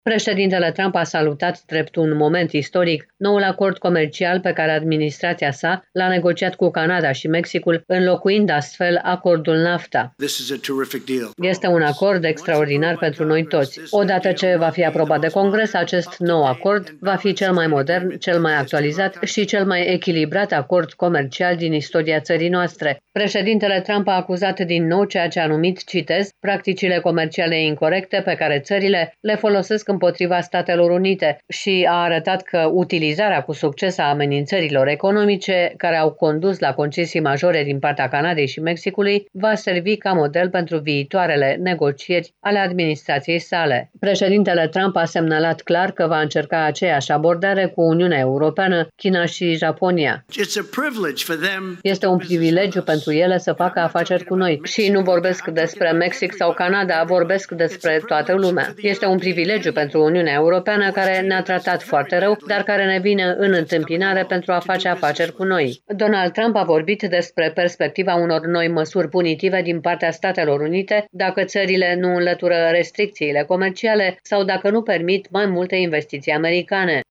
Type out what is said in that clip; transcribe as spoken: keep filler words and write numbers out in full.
Președintele Trump a salutat drept un moment istoric noul acord comercial pe care administrația sa l-a negociat cu Canada și Mexicul, înlocuind astfel acordul NAFTA. Este un acord extraordinar pentru noi toți. Odată ce va fi aprobat de Congres, acest nou acord va fi cel mai modern, cel mai actualizat și cel mai echilibrat acord comercial din istoria țării noastre. Președintele Trump a acuzat din nou ceea ce a numit, citez, practicile comerciale incorecte pe care țările le folosesc împotriva Statelor Unite și a arătat că utilizarea cu succes a amenințărilor economice care au condus la concesii majore din partea Canadei și Mexicului va servi ca model pentru viitoarele negocieri ale administrației sale. Președintele Trump a semnalat clar că va încerca aceeași abordare cu Uniunea Europeană, China și Japonia. Este un privilegiu pentru ele să facă afaceri cu noi. Și nu vorbesc despre Mexic sau Canada, vorbesc despre toată lumea. Este un privilegiu pentru Uniunea Europeană, care ne-a tratat foarte rău, dar care ne vine în întâmpinare pentru a face afaceri cu noi. Donald Trump a vorbit despre perspectiva unor noi măsuri punitive din partea Statelor Unite dacă țările nu înlătură restricțiile comerciale sau dacă nu permit mai multe investiții americane.